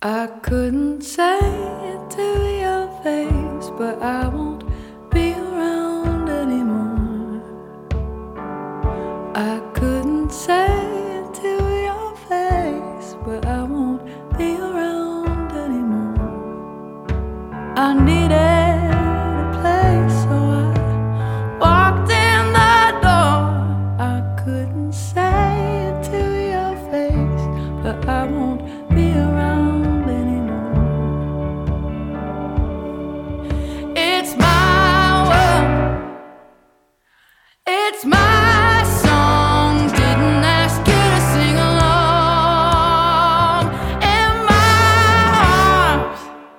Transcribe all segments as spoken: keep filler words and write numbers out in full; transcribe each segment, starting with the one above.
I couldn't say it to your face, but I won't be around anymore. I couldn't say it to your face, but I won't be around anymore. I needed a place, so I walked in the door. I couldn't say it to your face, but I won't be around. It's my world, it's my song. Didn't ask you to sing along. In my arms,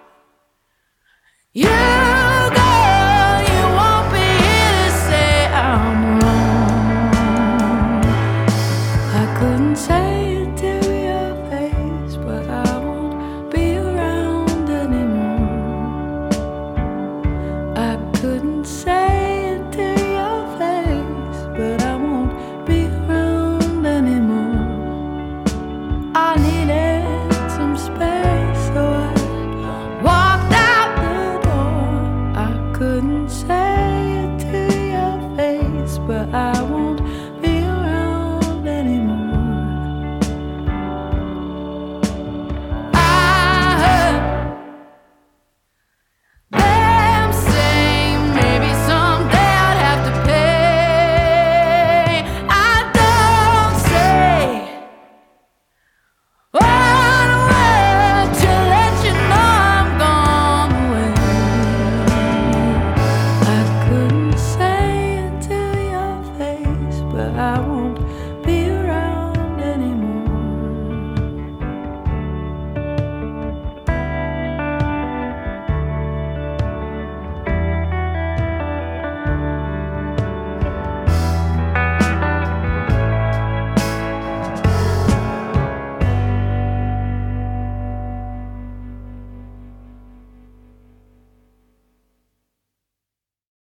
you go, you won't be here to say I'm wrong. I couldn't say it to your face, but I won't be around anymore. I couldn't say it to your face, but I won't be around anymore. I needed some space, so I walked out the door. I couldn't say it to your face, but I won't be around anymore. I heard I